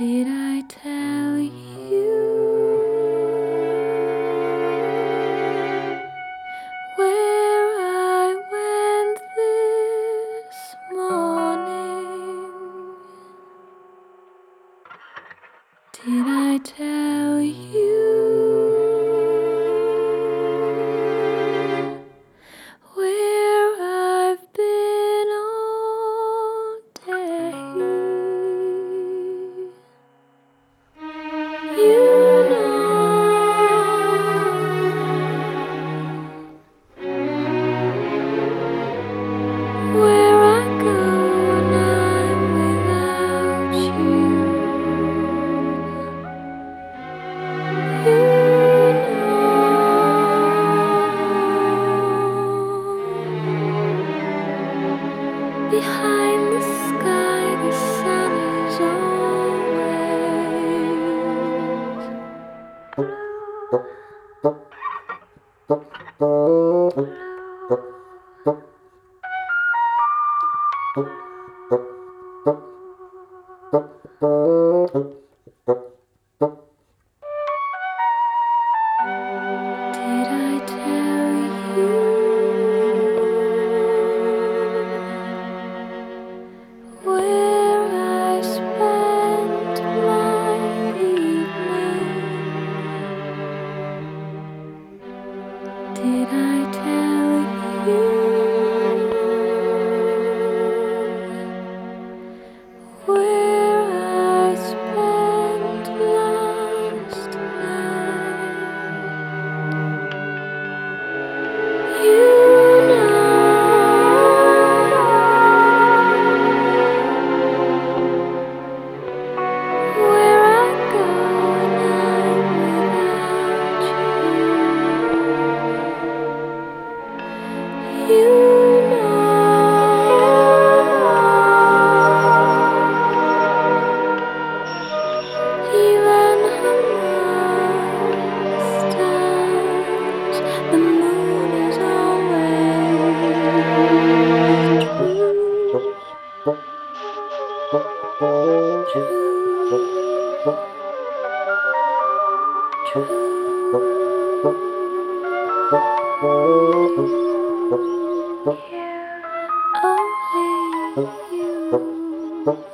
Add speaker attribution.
Speaker 1: Did I tell you where I went this morning? Did I tell you where I've been all day? You know where I go when I'm without you. You know behind the sky the sun is Did I tell you where I spent my evening? Did I tell you where I spent last night? You where I go when I'm without you. You even amongst stars, the moon is always only you.